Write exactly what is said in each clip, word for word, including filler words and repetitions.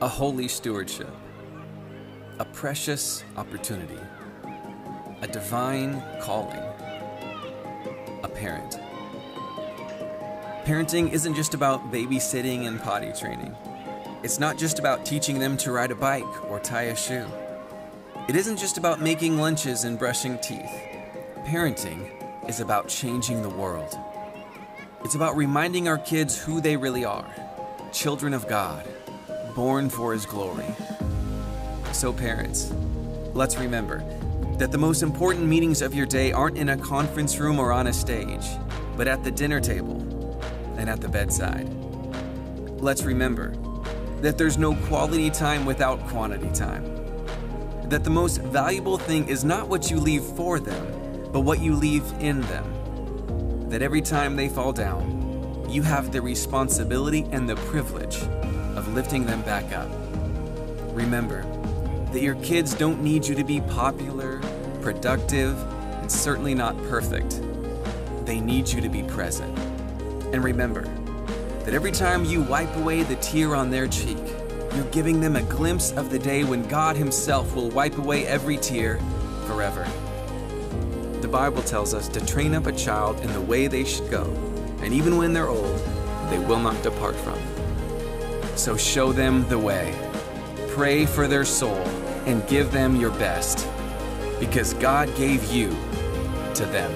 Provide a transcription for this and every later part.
A holy stewardship, a precious opportunity, a divine calling, a parent. Parenting isn't just about babysitting and potty training. It's not just about teaching them to ride a bike or tie a shoe. It isn't just about making lunches and brushing teeth. Parenting is about changing the world. It's about reminding our kids who they really are, children of God, born for His glory. So parents, let's remember that the most important meetings of your day aren't in a conference room or on a stage, but at the dinner table and at the bedside. Let's remember that there's no quality time without quantity time. That the most valuable thing is not what you leave for them, but what you leave in them. That every time they fall down, you have the responsibility and the privilege of lifting them back up. Remember that your kids don't need you to be popular, productive, and certainly not perfect. They need you to be present. And remember that every time you wipe away the tear on their cheek, you're giving them a glimpse of the day when God Himself will wipe away every tear forever. The Bible tells us to train up a child in the way they should go, and even when they're old, they will not depart from it. So show them the way. Pray for their soul and give them your best, because God gave you to them.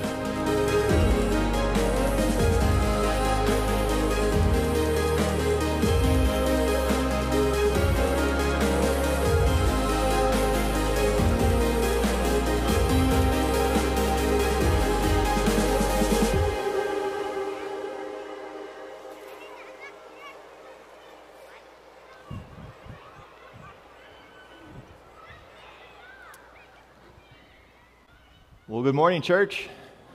Well, good morning, church.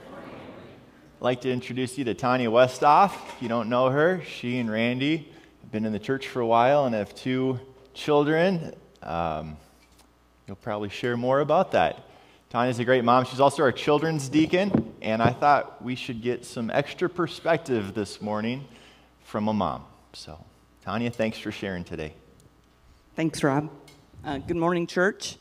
I'd like to introduce you to Tanya Westhoff. If you don't know her, she and Randy have been in the church for a while and have two children. Um, you'll probably share more about that. Tanya's a great mom. She's also our children's deacon, and I thought we should get some extra perspective this morning from a mom. So, Tanya, thanks for sharing today. Thanks, Rob. Uh, good morning, church.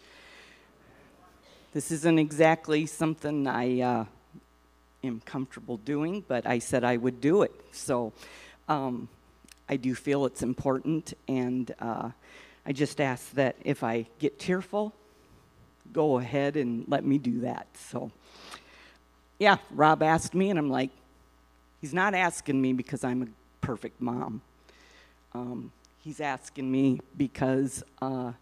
This isn't exactly something I uh, am comfortable doing, but I said I would do it. So um, I do feel it's important, and uh, I just ask that if I get tearful, go ahead and let me do that. So, yeah, Rob asked me, and I'm like, he's not asking me because I'm a perfect mom. Um, he's asking me because uh,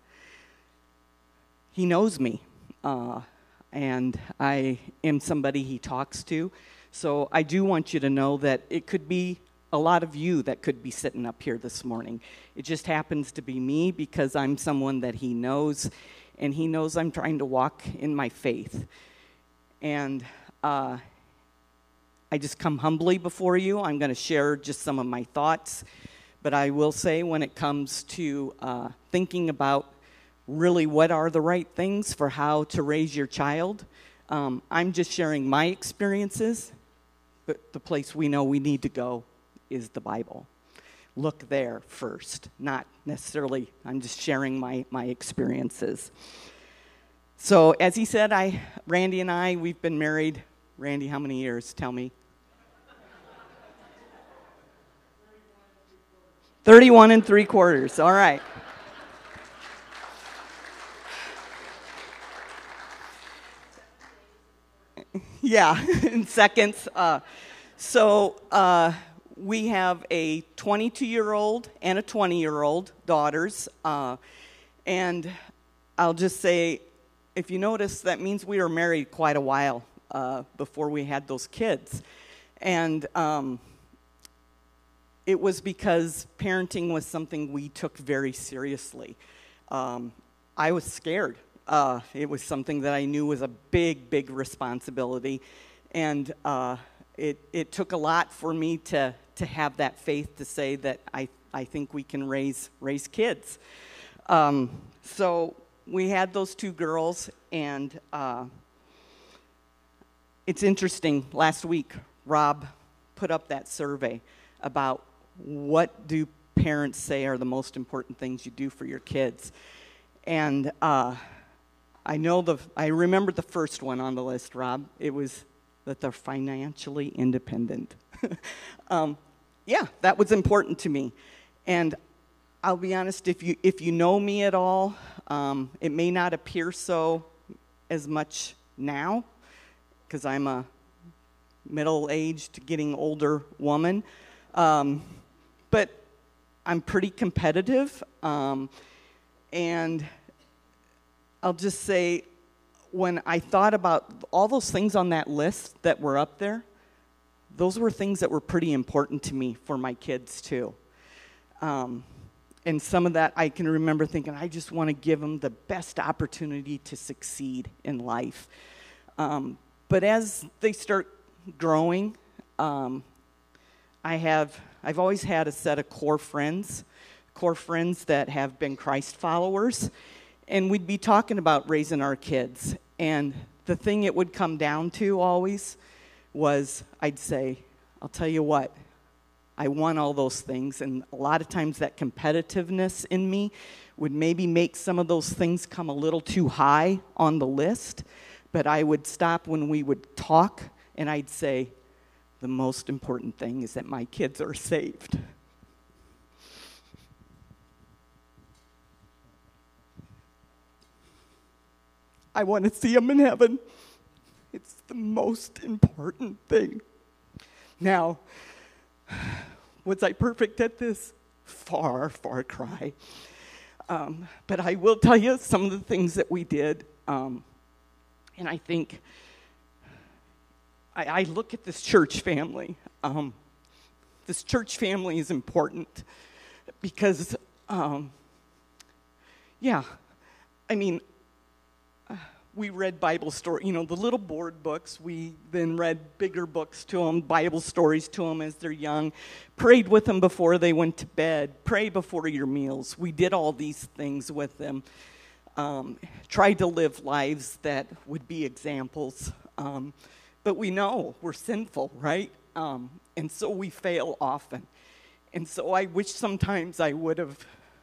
he knows me. Uh, and I am somebody he talks to. So I do want you to know that it could be a lot of you that could be sitting up here this morning. It just happens to be me because I'm someone that he knows, and he knows I'm trying to walk in my faith. And uh, I just come humbly before you. I'm going to share just some of my thoughts. But I will say when it comes to uh, thinking about really what are the right things for how to raise your child. Um, I'm just sharing my experiences, but the place we know we need to go is the Bible. Look there first, not necessarily, I'm just sharing my, my experiences. So as he said, I, Randy and I, we've been married. Randy, how many years? Tell me. thirty-one and three quarters, all right. Yeah, in seconds. Uh, so uh, we have a twenty-two-year-old and a twenty-year-old daughters. Uh, and I'll just say, if you notice, that means we were married quite a while uh, before we had those kids. And um, it was because parenting was something we took very seriously. Um, I was scared. Uh, it was something that I knew was a big, big responsibility, and uh, it it took a lot for me to to have that faith to say that I I think we can raise raise kids. Um, so we had those two girls, and uh, it's interesting. Last week, Rob put up that survey about what do parents say are the most important things you do for your kids. And uh, I know the, I remember the first one on the list, Rob. It was that they're financially independent. um, yeah, that was important to me. And I'll be honest, if you if you know me at all, um, it may not appear so as much now, because I'm a middle-aged, getting older woman. Um, but I'm pretty competitive. Um, and I'll just say, when I thought about all those things on that list that were up there, those were things that were pretty important to me for my kids, too. Um, and some of that I can remember thinking, I just want to give them the best opportunity to succeed in life. Um, but as they start growing, um, I have, I've always had a set of core friends, core friends that have been Christ followers, and we'd be talking about raising our kids. And the thing it would come down to always was, I'd say, I'll tell you what, I won all those things, and a lot of times that competitiveness in me would maybe make some of those things come a little too high on the list, but I would stop when we would talk, and I'd say, the most important thing is that my kids are saved. I want to see them in heaven. It's the most important thing. Now, was I perfect at this? Far, far cry. Um, but I will tell you some of the things that we did. Um, and I think, I, I look at this church family. Um, this church family is important because, um, yeah, I mean, we read Bible story, you know, the little board books. We then read bigger books to them, Bible stories to them as they're young, prayed with them before they went to bed, pray before your meals. We did all these things with them, um, tried to live lives that would be examples. Um, but we know we're sinful, right? Um, and so we fail often. And so I wish sometimes I would have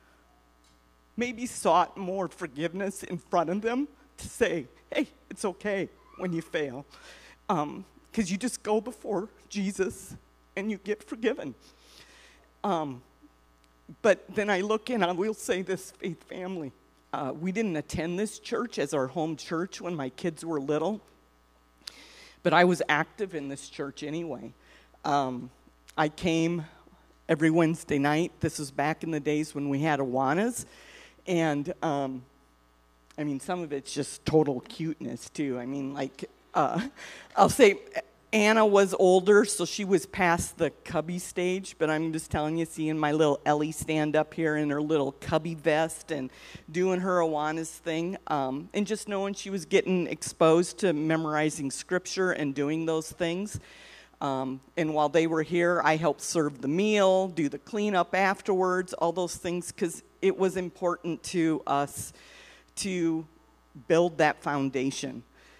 maybe sought more forgiveness in front of them, to say, hey, it's okay when you fail. Because um, you just go before Jesus and you get forgiven. Um, but then I look and I will say this, Faith Family. Uh, we didn't attend this church as our home church when my kids were little. But I was active in this church anyway. Um, I came every Wednesday night. This was back in the days when we had Awanas. And Um, I mean, some of it's just total cuteness, too. I mean, like, uh, I'll say Anna was older, so she was past the cubby stage, but I'm just telling you, seeing my little Ellie stand up here in her little cubby vest and doing her Awanas thing, um, and just knowing she was getting exposed to memorizing scripture and doing those things. Um, and while they were here, I helped serve the meal, do the cleanup afterwards, all those things, because it was important to us to build that foundation.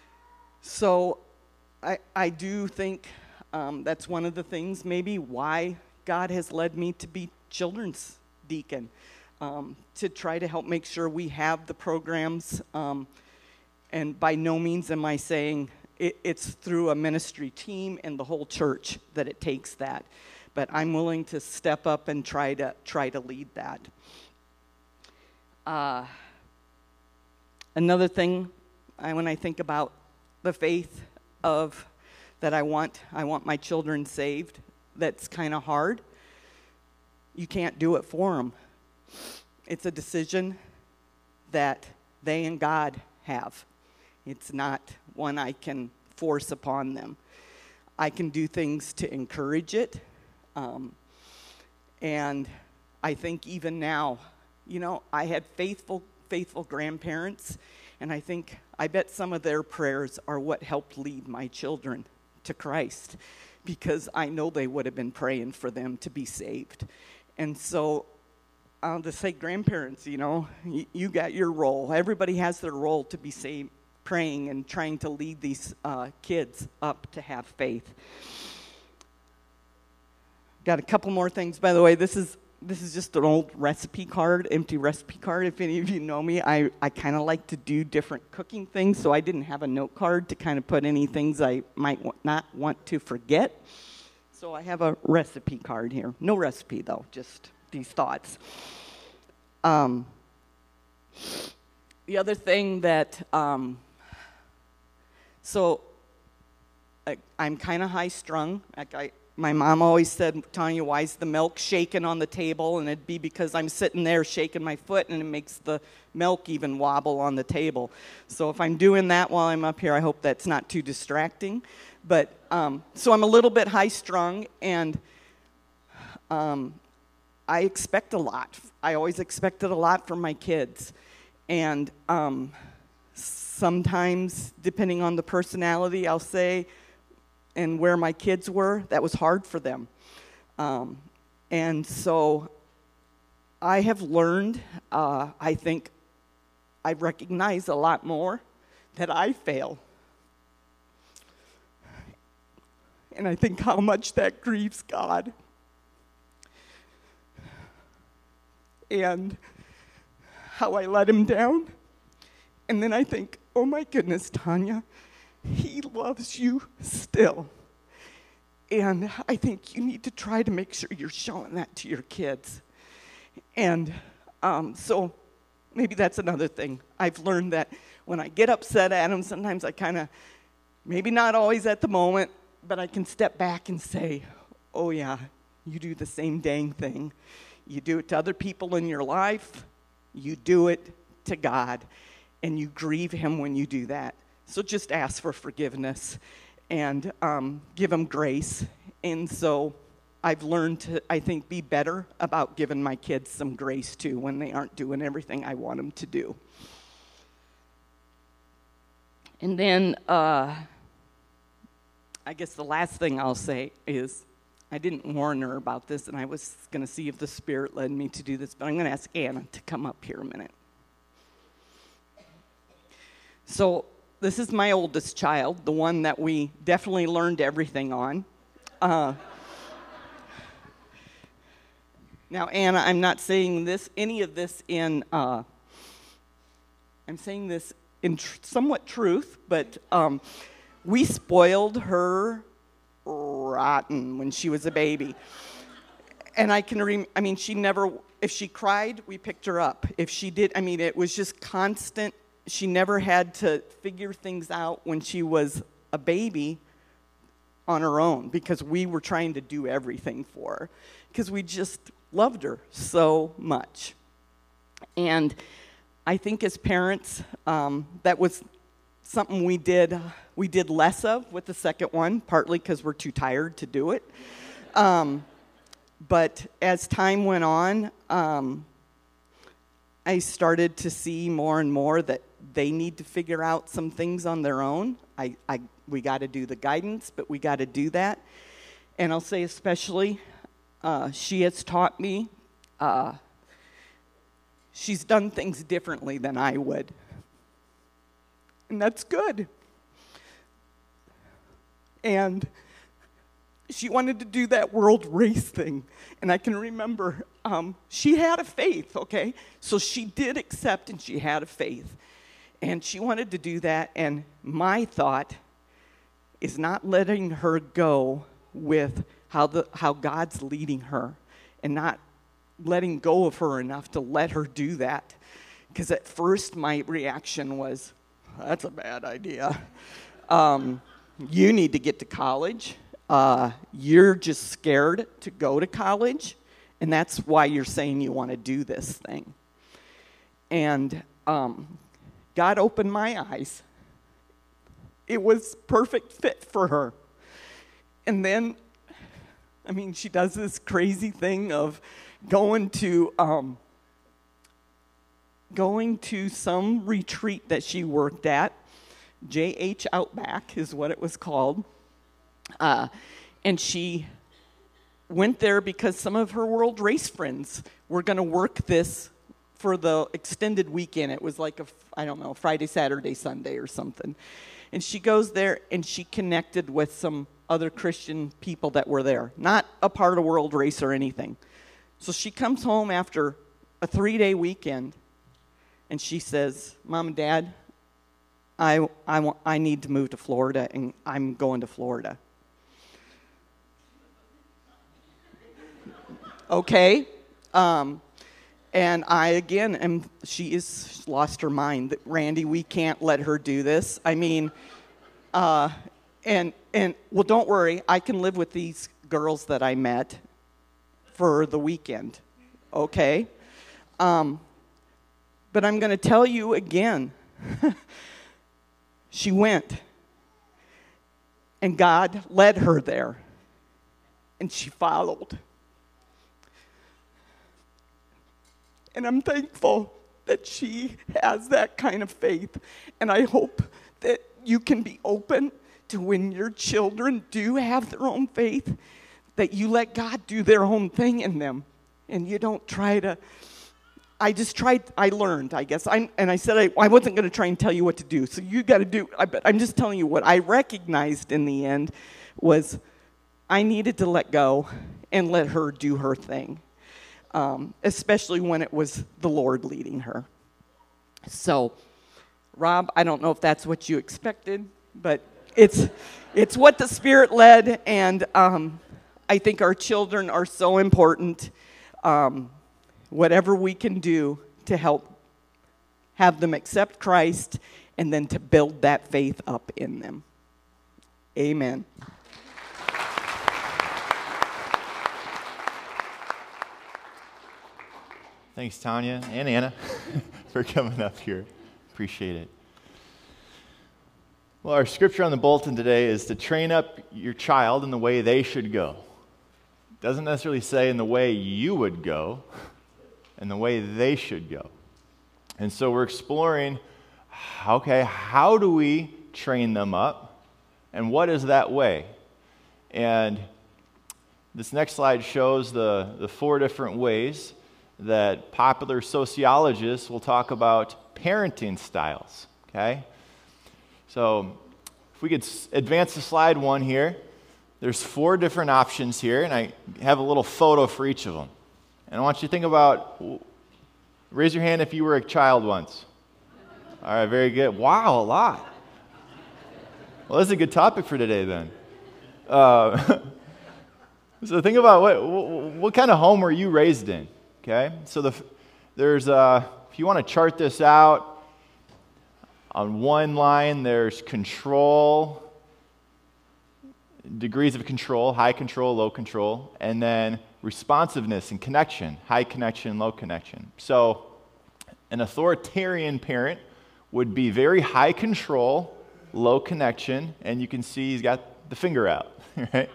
So I, I do think um, that's one of the things maybe why God has led me to be children's deacon, um, to try to help make sure we have the programs. Um, and by no means am I saying it, it's through a ministry team and the whole church that it takes that. But I'm willing to step up and try to try to lead that. Uh, Another thing, I, when I think about the faith of that I want, I want my children saved, that's kind of hard. You can't do it for them. It's a decision that they and God have. It's not one I can force upon them. I can do things to encourage it. Um, and I think even now, you know, I had faithful faithful grandparents, and I think, I bet some of their prayers are what helped lead my children to Christ, because I know they would have been praying for them to be saved. And so I'll just say, grandparents, you know, you, you got your role. Everybody has their role to be saved, praying and trying to lead these uh, kids up to have faith. Got a couple more things, by the way. This is this is just an old recipe card, empty recipe card. If any of you know me, I, I kind of like to do different cooking things, so I didn't have a note card to kind of put any things I might w- not want to forget. So I have a recipe card here. No recipe, though, just these thoughts. Um, the other thing that, um, so I, I'm kind of high-strung. Like I, my mom always said, Tanya, why is the milk shaking on the table? And it'd be because I'm sitting there shaking my foot, and it makes the milk even wobble on the table. So if I'm doing that while I'm up here, I hope that's not too distracting. But, um, so I'm a little bit high-strung, and um, I expect a lot. I always expected a lot from my kids. And um, sometimes, depending on the personality, I'll say, and where my kids were, that was hard for them. Um, and so I have learned, uh, I think I recognize a lot more that I fail. And I think how much that grieves God. And how I let him down. And then I think, oh my goodness, Tanya, he loves you still. And I think you need to try to make sure you're showing that to your kids. And um, so maybe that's another thing. I've learned that when I get upset at him, sometimes I kind of, maybe not always at the moment, but I can step back and say, oh yeah, you do the same dang thing. You do it to other people in your life. You do it to God. And you grieve him when you do that. So just ask for forgiveness and um, give him grace. And so I've learned to, I think, be better about giving my kids some grace, too, when they aren't doing everything I want them to do. And then uh, I guess the last thing I'll say is I didn't warn her about this, and I was going to see if the Spirit led me to do this, but I'm going to ask Anna to come up here a minute. So this is my oldest child, the one that we definitely learned everything on. Uh, now, Anna, I'm not saying this, any of this in, uh, I'm saying this in tr- somewhat truth, but um, we spoiled her rotten when she was a baby. And I can, rem- I mean, she never, if she cried, we picked her up. If she did, I mean, it was just constant. She never had to figure things out when she was a baby on her own because we were trying to do everything for her because we just loved her so much. And I think as parents, um, that was something we did we did less of with the second one, partly because we're too tired to do it. Um, but as time went on, um, I started to see more and more that they need to figure out some things on their own. I, I we got to do the guidance, but we got to do that. And I'll say especially, uh, she has taught me, uh, she's done things differently than I would. And that's good. And she wanted to do that world race thing. And I can remember um, she had a faith, okay? So she did accept and she had a faith. And she wanted to do that. And my thought is not letting her go with how the how God's leading her and not letting go of her enough to let her do that. Because at first my reaction was, that's a bad idea. Um, you need to get to college. Uh, you're just scared to go to college, and that's why you're saying you want to do this thing. And um, God opened my eyes. It was perfect fit for her. And then, I mean, she does this crazy thing of going to um, going to some retreat that she worked at. J H Outback is what it was called. Uh, and she went there because some of her world race friends were going to work this for the extended weekend. It was like a, I don't know, Friday, Saturday, Sunday or something. And she goes there and she connected with some other Christian people that were there. Not a part of world race or anything. So she comes home after a three-day weekend, and she says, Mom and Dad, I, I, want, I need to move to Florida, and I'm going to Florida. Okay. Um, and I, again, am, she is lost her mind. Randy, we can't let her do this. I mean, uh, and, and, well, don't worry. I can live with these girls that I met for the weekend. Okay. Um, but I'm going to tell you again. She went. And God led her there. And she followed. And I'm thankful that she has that kind of faith. And I hope that you can be open to when your children do have their own faith, that you let God do their own thing in them. And you don't try to, I just tried, I learned, I guess. I, and I said I, I wasn't going to try and tell you what to do. So you got to do, I, but I'm just telling you what I recognized in the end was I needed to let go and let her do her thing. Um, especially when it was the Lord leading her. So, Rob, I don't know if that's what you expected, but it's it's what the Spirit led, and um, I think our children are so important. Um, whatever we can do to help have them accept Christ, and then to build that faith up in them. Amen. Thanks, Tanya and Anna, for coming up here. Appreciate it. Well, our scripture on the bulletin today is to train up your child in the way they should go. It doesn't necessarily say in the way you would go, in the way they should go. And so we're exploring, okay, how do we train them up, and what is that way? And this next slide shows the, the four different ways that popular sociologists will talk about parenting styles, okay? So if we could advance to slide one here, there's four different options here, and I have a little photo for each of them. And I want you to think about, raise your hand if you were a child once. All right, very good. Wow, a lot. Well, this is a good topic for today then. Uh, so think about what, what, what kind of home were you raised in? Okay, so the, there's, uh, if you want to chart this out, on one line there's control, degrees of control, high control, low control, and then responsiveness and connection, high connection, low connection. So an authoritarian parent would be very high control, low connection, and you can see he's got the finger out, right?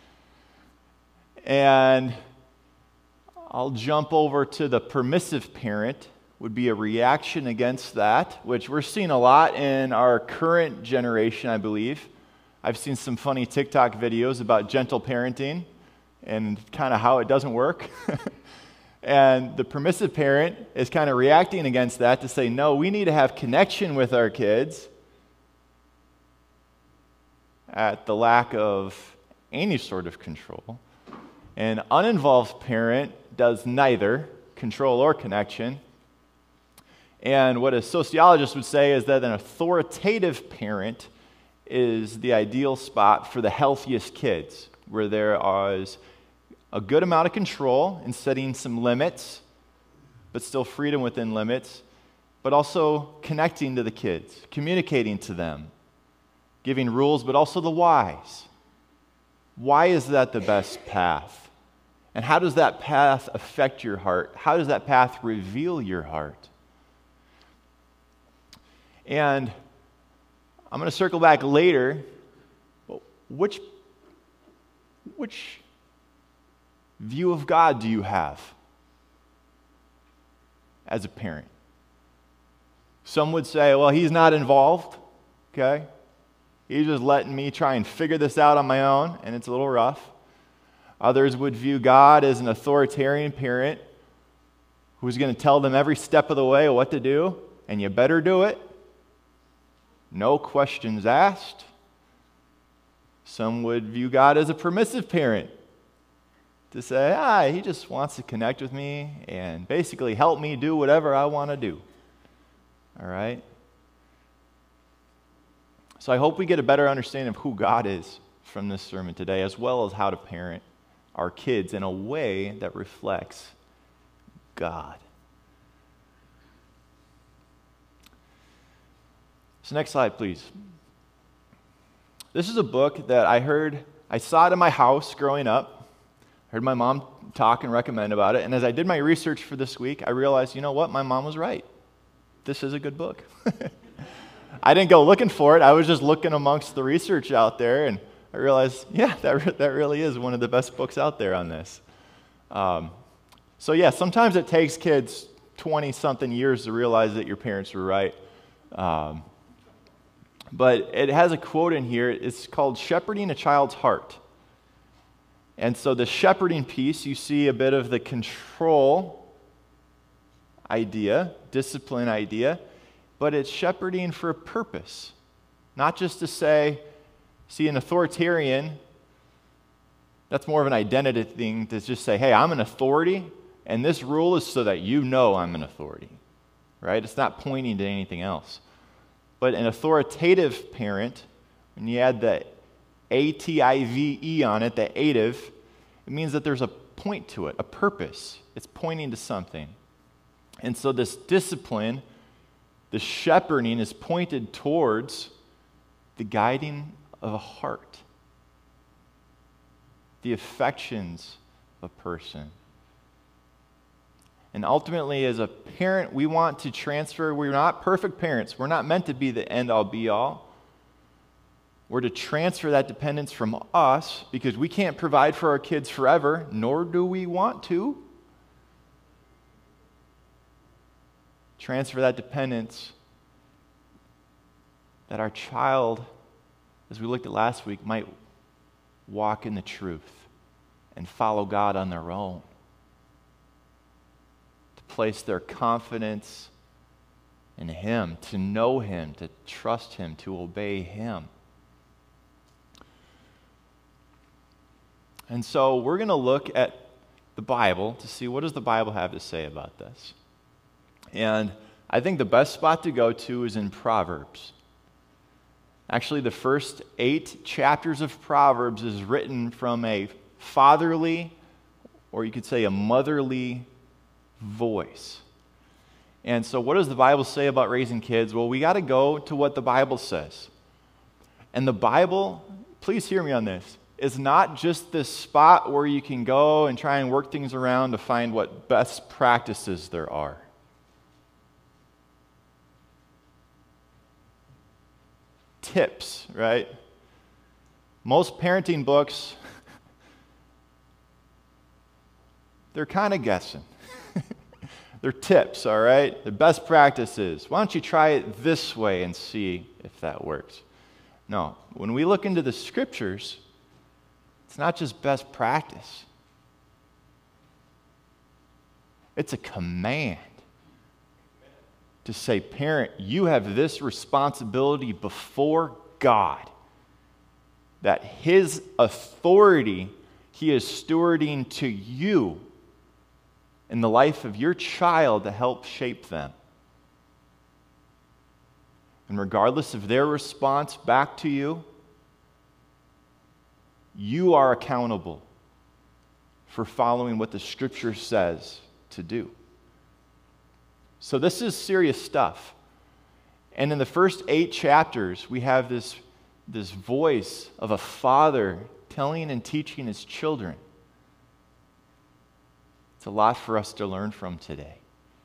And I'll jump over to the permissive parent, would be a reaction against that, which we're seeing a lot in our current generation, I believe. I've seen some funny TikTok videos about gentle parenting and kind of how it doesn't work. And the permissive parent is kind of reacting against that to say, no, we need to have connection with our kids at the lack of any sort of control. An uninvolved parent does neither control or connection. And what a sociologist would say is that an authoritative parent is the ideal spot for the healthiest kids, where there is a good amount of control in setting some limits, but still freedom within limits, but also connecting to the kids, communicating to them, giving rules, but also the whys. Why is that the best path? And how does that path affect your heart? How does that path reveal your heart? And I'm going to circle back later. Which, which view of God do you have as a parent? Some would say, well, he's not involved, okay? He's just letting me try and figure this out on my own, and it's a little rough. Others would view God as an authoritarian parent who's going to tell them every step of the way what to do, and you better do it. No questions asked. Some would view God as a permissive parent to say, ah, he just wants to connect with me and basically help me do whatever I want to do. All right? So I hope we get a better understanding of who God is from this sermon today, as well as how to parent our kids in a way that reflects God. So next slide, please. This is a book that I heard, I saw it in my house growing up. I heard my mom talk and recommend about it. And as I did my research for this week, I realized, you know what? My mom was right. This is a good book. I didn't go looking for it. I was just looking amongst the research out there, and I realized, yeah, that, re- that really is one of the best books out there on this. Um, so yeah, sometimes it takes kids twenty-something years to realize that your parents were right. Um, but it has a quote in here. It's called Shepherding a Child's Heart. And so the shepherding piece, you see a bit of the control idea, discipline idea, but it's shepherding for a purpose. Not just to say, see, an authoritarian, that's more of an identity thing to just say, hey, I'm an authority, and this rule is so that you know I'm an authority, right? It's not pointing to anything else. But an authoritative parent, when you add the A T I V E on it, the ative, it means that there's a point to it, a purpose. It's pointing to something. And so this discipline, the shepherding, is pointed towards the guiding of a heart, the affections of a person. And ultimately, as a parent, we want to transfer. We're not perfect parents. We're not meant to be the end-all, be-all. We're to transfer that dependence from us, because we can't provide for our kids forever, nor do we want to. Transfer that dependence that our child, as we looked at last week, might walk in the truth and follow God on their own. To place their confidence in Him, to know Him, to trust Him, to obey Him. And so we're going to look at the Bible to see, what does the Bible have to say about this? And I think the best spot to go to is in Proverbs. Actually, the first eight chapters of Proverbs is written from a fatherly, or you could say a motherly voice. And so what does the Bible say about raising kids? Well, we got to go to what the Bible says. And the Bible, please hear me on this, is not just this spot where you can go and try and work things around to find what best practices there are. Tips, right? Most parenting books, they're kind of guessing. They're tips, all right? They're best practices. Why don't you try it this way and see if that works? No, when we look into the Scriptures, it's not just best practice. It's a command to say, parent, you have this responsibility before God, that His authority He is stewarding to you in the life of your child to help shape them. And regardless of their response back to you, you are accountable for following what the Scripture says to do. So this is serious stuff. And in the first eight chapters, we have this, this voice of a father telling and teaching his children. It's a lot for us to learn from today.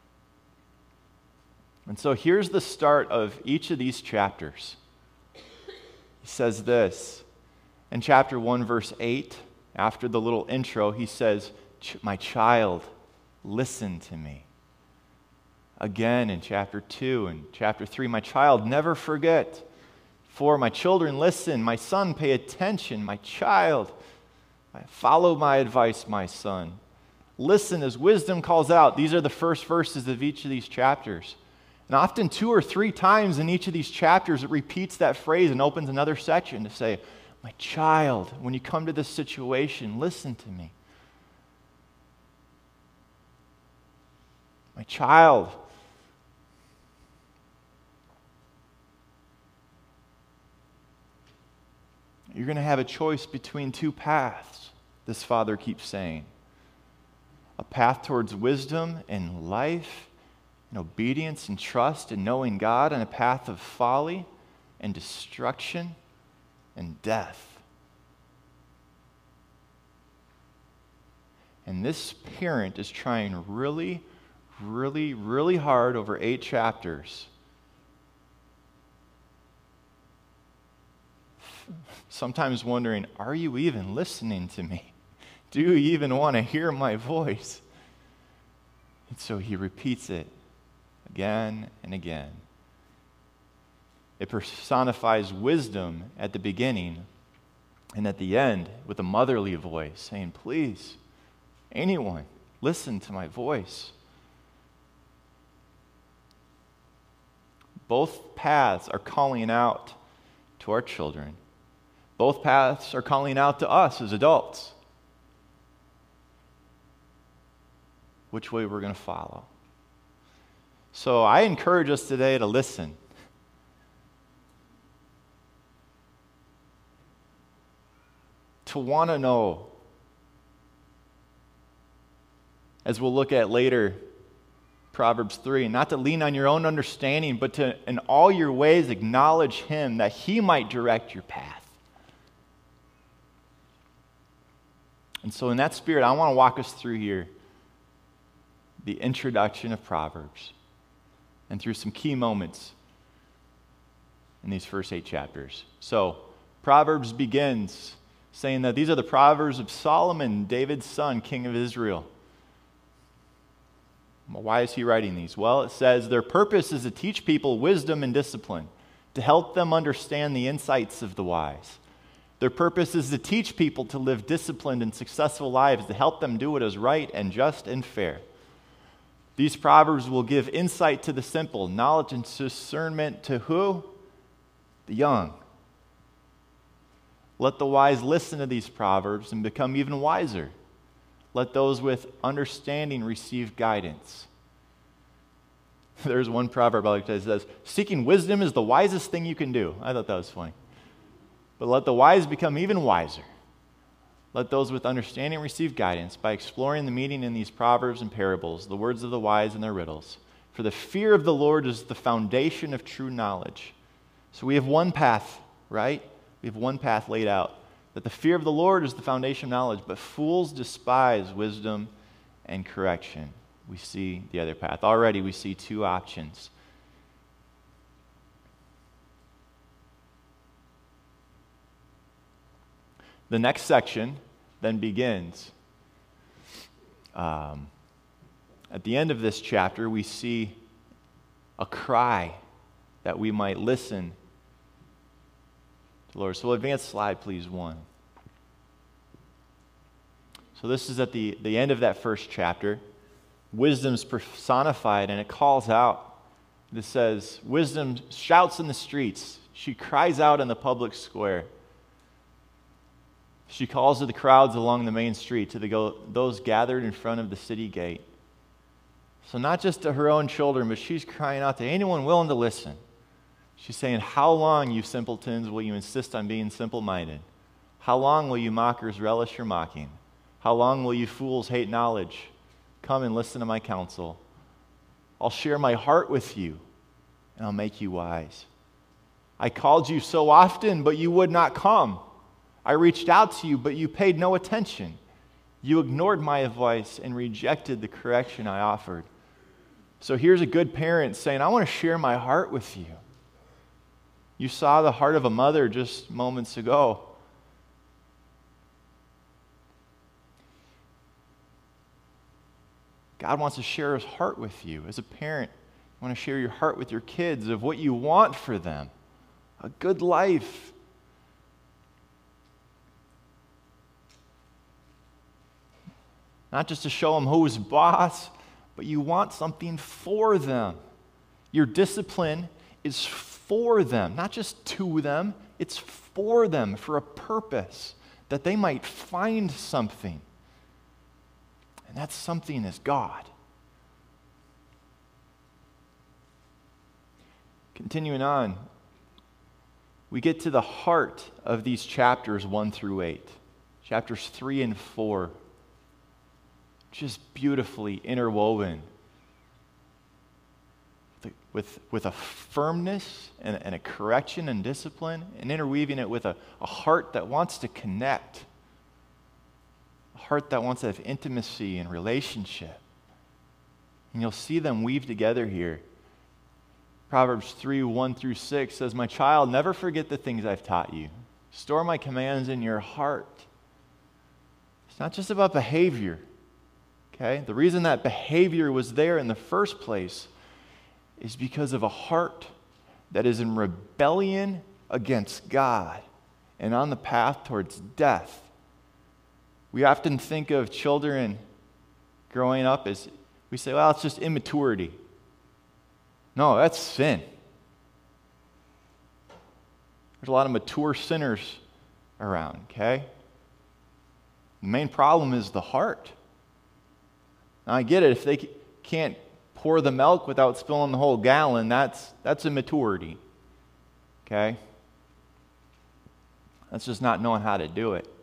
And so here's the start of each of these chapters. He says this. In chapter one, verse eight, after the little intro, he says, my child, listen to me. Again in chapter two and chapter three, my child, never forget. For my children, listen. My son, pay attention. My child, follow my advice, my son. Listen as wisdom calls out. These are the first verses of each of these chapters. And often two or three times in each of these chapters, it repeats that phrase and opens another section to say, my child, when you come to this situation, listen to me. child. You're going to have a choice between two paths, this father keeps saying. A path towards wisdom and life, and obedience and trust and knowing God, and a path of folly and destruction and death. And this parent is trying really, really, really hard over eight chapters. Sometimes wondering, are you even listening to me? Do you even want to hear my voice? And so he repeats it again and again. It personifies wisdom at the beginning and at the end with a motherly voice saying, please, anyone, listen to my voice. Both paths are calling out to our children. Both paths are calling out to us as adults. Which way we're going to follow. So I encourage us today to listen. To want to know. As we'll look at later, Proverbs three, not to lean on your own understanding, but to in all your ways acknowledge Him, that He might direct your path. And so in that spirit, I want to walk us through here the introduction of Proverbs and through some key moments in these first eight chapters. So Proverbs begins saying that these are the Proverbs of Solomon, David's son, king of Israel. Well, why is he writing these? Well, it says their purpose is to teach people wisdom and discipline, to help them understand the insights of the wise. Their purpose is to teach people to live disciplined and successful lives, to help them do what is right and just and fair. These Proverbs will give insight to the simple, knowledge and discernment to who? The young. Let the wise listen to these Proverbs and become even wiser. Let those with understanding receive guidance. There's one proverb I like that says, seeking wisdom is the wisest thing you can do. I thought that was funny. But let the wise become even wiser. Let those with understanding receive guidance by exploring the meaning in these proverbs and parables, the words of the wise and their riddles. For the fear of the Lord is the foundation of true knowledge. So we have one path, right? We have one path laid out. That the fear of the Lord is the foundation of knowledge, but fools despise wisdom and correction. We see the other path. Already we see two options. The next section then begins. Um, at the end of this chapter, we see a cry that we might listen to the Lord. So advance slide, please, one. So this is at the, the end of that first chapter. Wisdom's personified, and it calls out. It says, wisdom shouts in the streets. She cries out in the public square. She calls to the crowds along the main street, to the go, those gathered in front of the city gate. So not just to her own children, but she's crying out to anyone willing to listen. She's saying, how long, you simpletons, will you insist on being simple-minded? How long will you mockers relish your mocking? How long will you fools hate knowledge? Come and listen to my counsel. I'll share my heart with you, and I'll make you wise. I called you so often, but you would not come. I reached out to you, but you paid no attention. You ignored my advice and rejected the correction I offered. So here's a good parent saying, I want to share my heart with you. You saw the heart of a mother just moments ago. God wants to share His heart with you. As a parent, you want to share your heart with your kids of what you want for them. A good life. Not just to show them who's boss, but you want something for them. Your discipline is for them, not just to them. It's for them, for a purpose, that they might find something. And that something is God. Continuing on, we get to the heart of these chapters one through eight. Chapters three and four, just beautifully interwoven with, with a firmness and, and a correction and discipline, and interweaving it with a, a heart that wants to connect, a heart that wants to have intimacy and relationship. And you'll see them weave together here. Proverbs three, one through six says, "My child, never forget the things I've taught you. Store my commands in your heart." It's not just about behavior, okay? The reason that behavior was there in the first place is because of a heart that is in rebellion against God and on the path towards death. We often think of children growing up as, we say, well, it's just immaturity. No, that's sin. There's a lot of mature sinners around, okay? The main problem is the heart. Now, I get it. If they can't pour the milk without spilling the whole gallon, that's, that's immaturity, okay? That's just not knowing how to do it.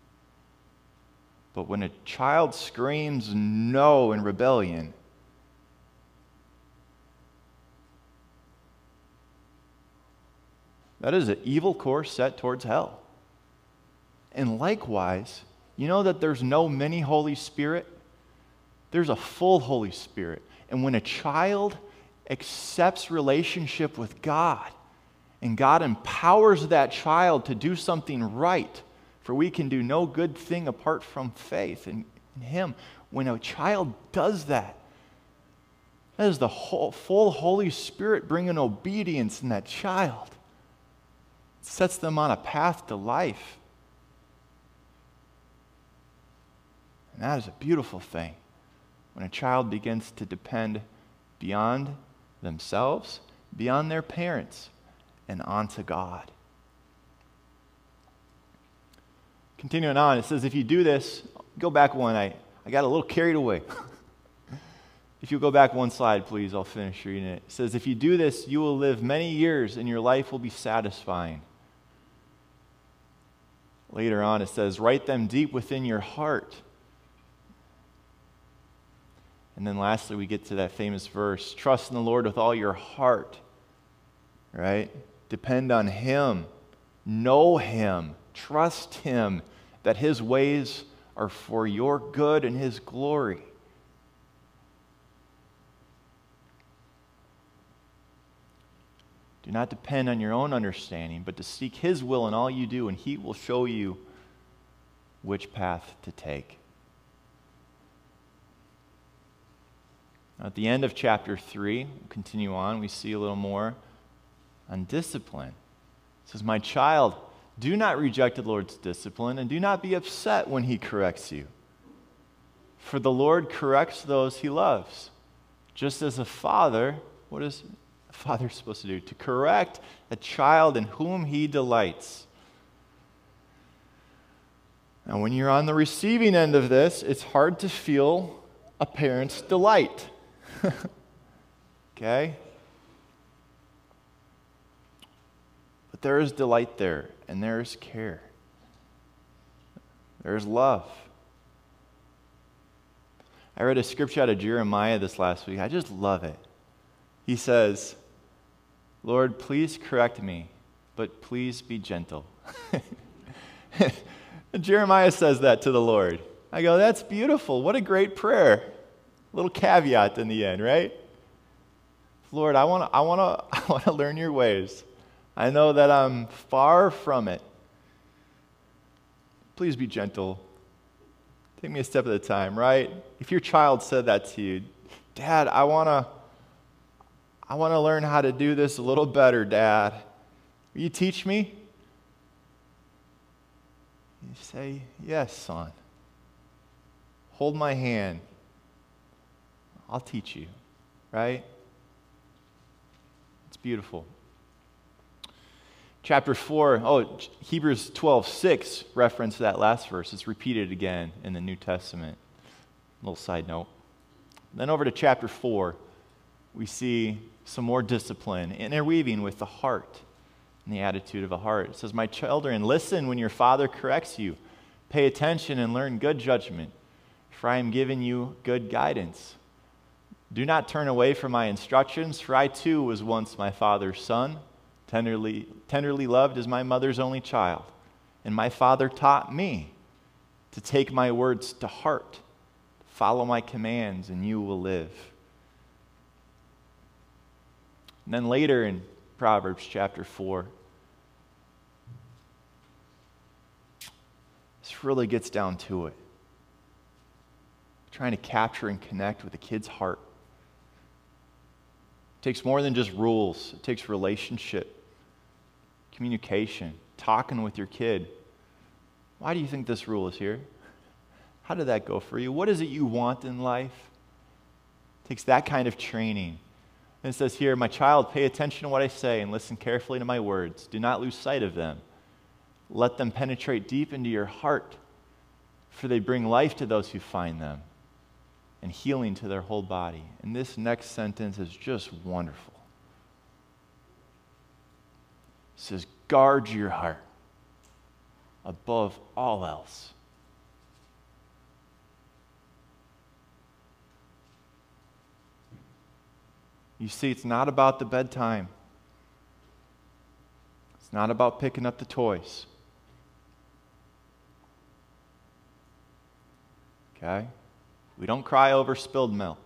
But when a child screams no in rebellion, that is an evil course set towards hell. And likewise, you know that there's no mini Holy Spirit? There's a full Holy Spirit. And when a child accepts relationship with God, and God empowers that child to do something right, for we can do no good thing apart from faith in, in Him. When a child does that, that is the whole, full Holy Spirit bringing obedience in that child. It sets them on a path to life. And that is a beautiful thing. When a child begins to depend beyond themselves, beyond their parents, and onto God. Continuing on, it says, if you do this, go back one. I, I got a little carried away. If you go back one slide, please, I'll finish reading it. It says, if you do this, you will live many years and your life will be satisfying. Later on, it says, write them deep within your heart. And then lastly, we get to that famous verse, trust in the Lord with all your heart, right? Depend on Him. Know Him. Trust Him that His ways are for your good and His glory. Do not depend on your own understanding, but to seek His will in all you do, and He will show you which path to take. At the end of chapter three, we'll continue on, we see a little more on discipline. It says, my child, do not reject the Lord's discipline, and do not be upset when He corrects you. For the Lord corrects those He loves. Just as a father, what is a father supposed to do? To correct a child in whom He delights. Now, when you're on the receiving end of this, it's hard to feel a parent's delight. Okay? But there is delight there, and there is care. There is love. I read a scripture out of Jeremiah this last week. I just love it. He says, Lord, please correct me, but please be gentle. Jeremiah says that to the Lord. I go, that's beautiful. What a great prayer. Little caveat in the end, right? Lord, I want to I want to I want to learn your ways. I know that I'm far from it. Please be gentle. Take me a step at a time, right? If your child said that to you, Dad, I want to I want to learn how to do this a little better, Dad. Will you teach me? You say, yes, son. Hold my hand. I'll teach you, right? It's beautiful. Chapter four, oh, Hebrews twelve six referenced that last verse. It's repeated again in the New Testament. A little side note. Then over to chapter four. we see some more discipline interweaving with the heart and the attitude of a heart. It says, "My children, listen when your father corrects you. Pay attention and learn good judgment, for I am giving you good guidance. Do not turn away from my instructions, for I too was once my father's son, tenderly, tenderly loved as my mother's only child. And my father taught me to take my words to heart, follow my commands, and you will live." And then later in Proverbs chapter four, this really gets down to it. Trying to capture and connect with a kid's heart. It takes more than just rules. It takes relationship, communication, talking with your kid. Why do you think this rule is here? How did that go for you? What is it you want in life? It takes that kind of training. And it says here, "My child, pay attention to what I say and listen carefully to my words. Do not lose sight of them. Let them penetrate deep into your heart, for they bring life to those who find them and healing to their whole body." And this next sentence is just wonderful. It says, "Guard your heart above all else." You see, it's not about the bedtime. It's not about picking up the toys. Okay? We don't cry over spilled milk.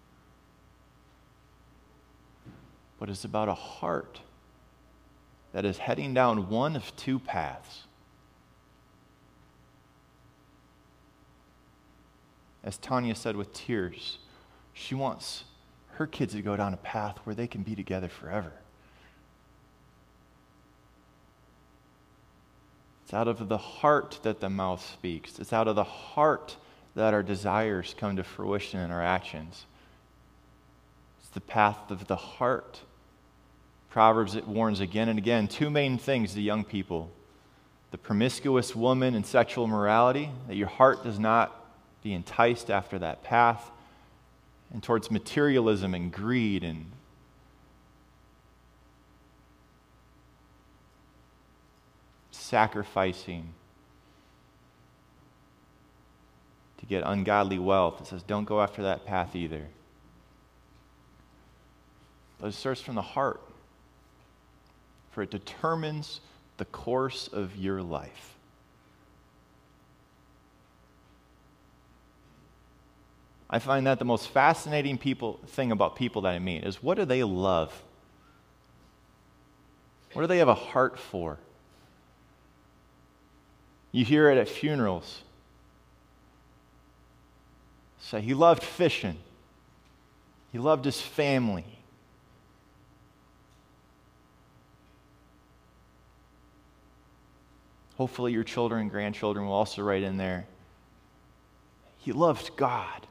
But it's about a heart that is heading down one of two paths. As Tanya said with tears, she wants her kids to go down a path where they can be together forever. It's out of the heart that the mouth speaks. It's out of the heart that our desires come to fruition in our actions. It's the path of the heart. Proverbs, it warns again and again, two main things to young people: the promiscuous woman and sexual immorality, that your heart does not be enticed after that path, and towards materialism and greed and sacrificing to get ungodly wealth. It says don't go after that path either. But it starts from the heart, for it determines the course of your life. I find that the most fascinating people thing about people that I meet is, what do they love? What do they have a heart for? You hear it at funerals. Say, he loved fishing. He loved his family. Hopefully your children and grandchildren will also write in there, he loved God.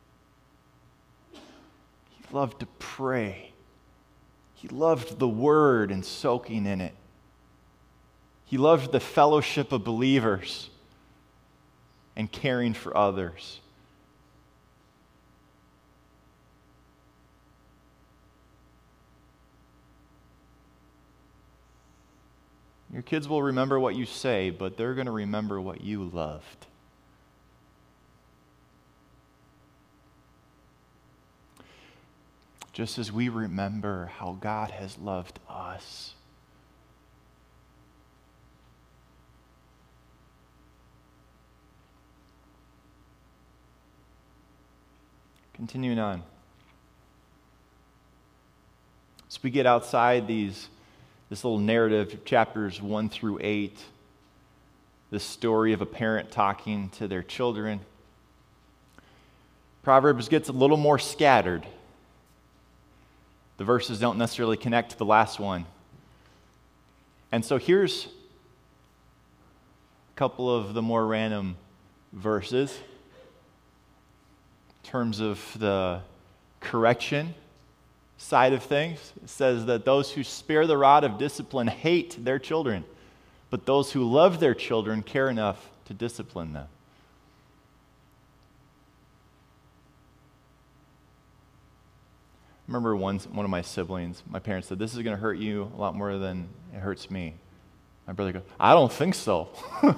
He loved to pray. He loved the Word and soaking in it. He loved the fellowship of believers and caring for others. Your kids will remember what you say, but they're going to remember what you loved. Just as we remember how God has loved us. Continuing on. As we get outside these, this little narrative, chapters one through eight, this story of a parent talking to their children, Proverbs gets a little more scattered. The verses don't necessarily connect to the last one. And so here's a couple of the more random verses in terms of the correction side of things. It says that those who spare the rod of discipline hate their children, but those who love their children care enough to discipline them. remember one, one of my siblings, my parents said, this is going to hurt you a lot more than it hurts me. My brother goes, I don't think so.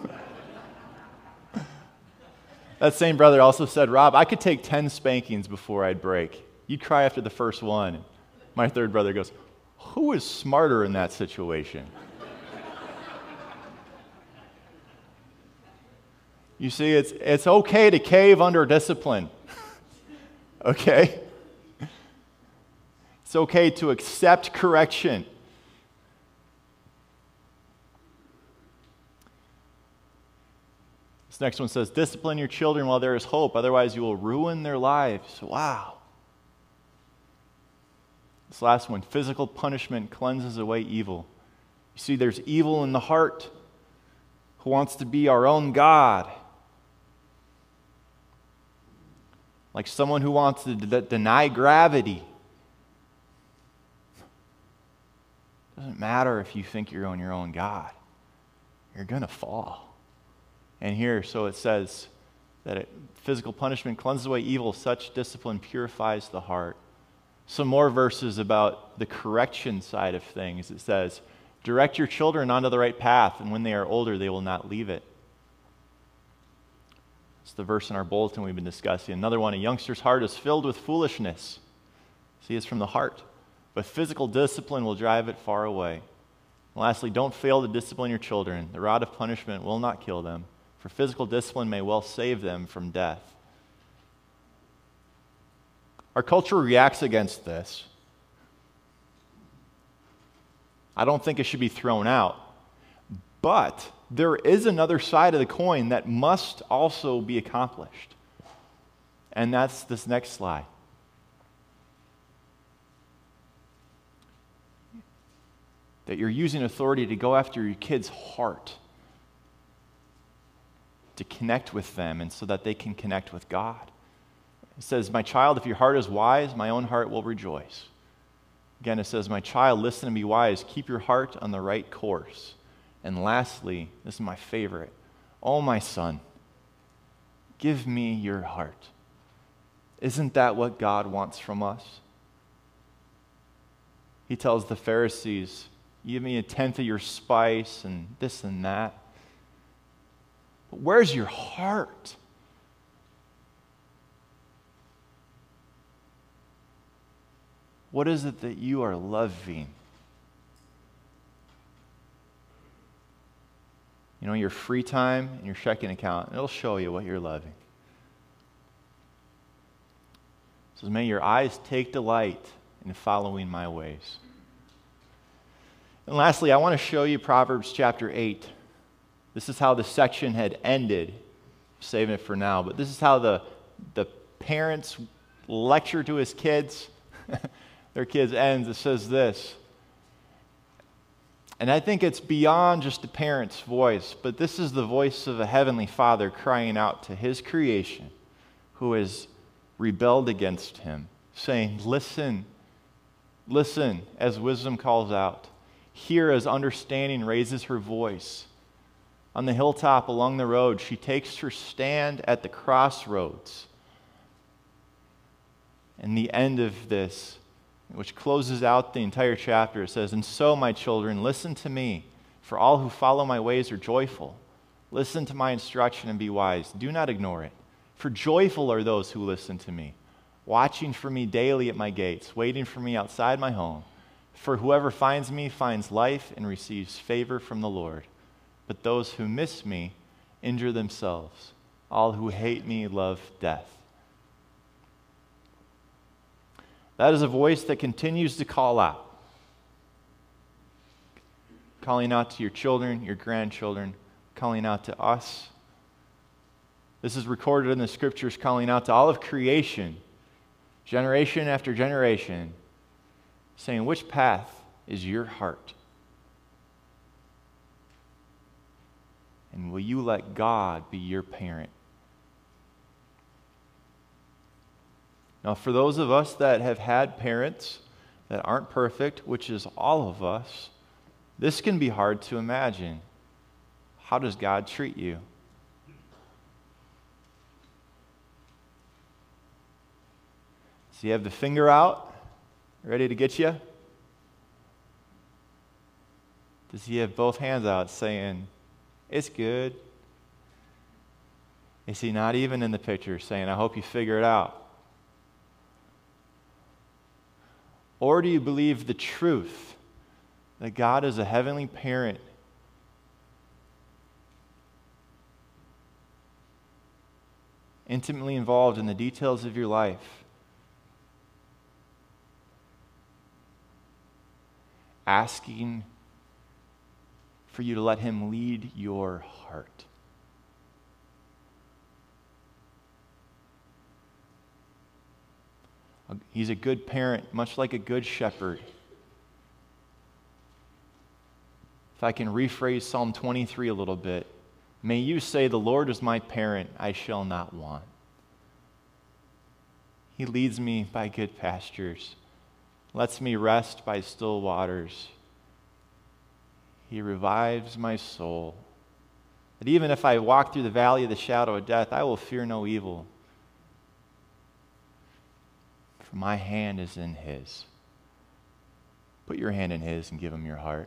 That same brother also said, Rob, I could take ten spankings before I'd break. You'd cry after the first one. My third brother goes, who is smarter in that situation? You see, it's, it's okay to cave under discipline. Okay? It's okay to accept correction. This next one says, discipline your children while there is hope, otherwise you will ruin their lives. Wow. This last one, physical punishment cleanses away evil. You see, there's evil in the heart who wants to be our own God. Like someone who wants to de- deny gravity. Doesn't matter if you think you're on your own God. You're going to fall. And here, so it says that it, physical punishment cleanses away evil, such discipline purifies the heart. Some more verses about the correction side of things. It says, direct your children onto the right path, and when they are older, they will not leave it. It's the verse in our bulletin we've been discussing. Another one, a youngster's heart is filled with foolishness. See, it's from the heart. But physical discipline will drive it far away. And lastly, don't fail to discipline your children. The rod of punishment will not kill them, for physical discipline may well save them from death. Our culture reacts against this. I don't think it should be thrown out. But there is another side of the coin that must also be accomplished. And that's this next slide. That you're using authority to go after your kid's heart, to connect with them, and so that they can connect with God. It says, my child, if your heart is wise, my own heart will rejoice. Again, it says, my child, listen and be wise. Keep your heart on the right course. And lastly, this is my favorite. Oh, my son, give me your heart. Isn't that what God wants from us? He tells the Pharisees, give me a tenth of your spice and this and that. But where's your heart? What is it that you are loving? You know, your free time and your checking account, it'll show you what you're loving. It says, may your eyes take delight in following my ways. And lastly, I want to show you Proverbs chapter eight. This is how the section had ended. I'm saving it for now, but this is how the, the parents lecture to his kids. Their kids ends. It says this. And I think it's beyond just the parent's voice, but this is the voice of a heavenly Father crying out to his creation who has rebelled against him, saying, listen, listen, as wisdom calls out. Hear as understanding raises her voice. On the hilltop along the road, she takes her stand at the crossroads. And the end of this, which closes out the entire chapter, it says, and so, my children, listen to me, for all who follow my ways are joyful. Listen to my instruction and be wise. Do not ignore it, for joyful are those who listen to me, watching for me daily at my gates, waiting for me outside my home. For whoever finds me finds life and receives favor from the Lord. But those who miss me injure themselves. All who hate me love death. That is a voice that continues to call out. Calling out to your children, your grandchildren, calling out to us. This is recorded in the scriptures, calling out to all of creation, generation after generation, saying, which path is your heart? And will you let God be your parent? Now, for those of us that have had parents that aren't perfect, which is all of us, this can be hard to imagine. How does God treat you? Does he have the finger out? Ready to get you? Does he have both hands out saying, it's good? Is he not even in the picture saying, I hope you figure it out? Or do you believe the truth that God is a heavenly parent intimately involved in the details of your life, asking for you to let him lead your heart? He's a good parent, much like a good shepherd. If I can rephrase Psalm twenty-three a little bit, may you say, the Lord is my parent, I shall not want. He leads me by good pastures, lets me rest by still waters. He revives my soul. That even if I walk through the valley of the shadow of death, I will fear no evil. For my hand is in his. Put your hand in his and give him your heart.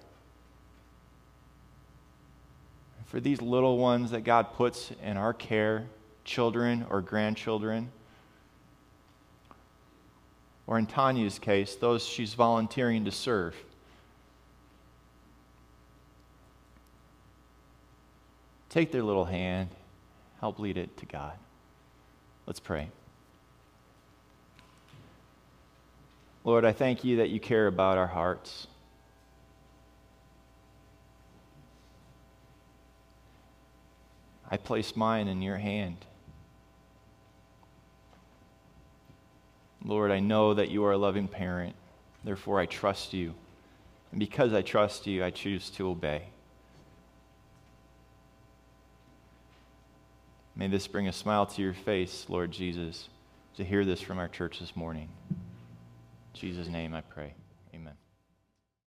For these little ones that God puts in our care, children or grandchildren, or in Tanya's case, those she's volunteering to serve, take their little hand, help lead it to God. Let's pray. Lord, I thank you that you care about our hearts. I place mine in your hand. Lord, I know that you are a loving parent. Therefore, I trust you. And because I trust you, I choose to obey. May this bring a smile to your face, Lord Jesus, to hear this from our church this morning. In Jesus' name I pray.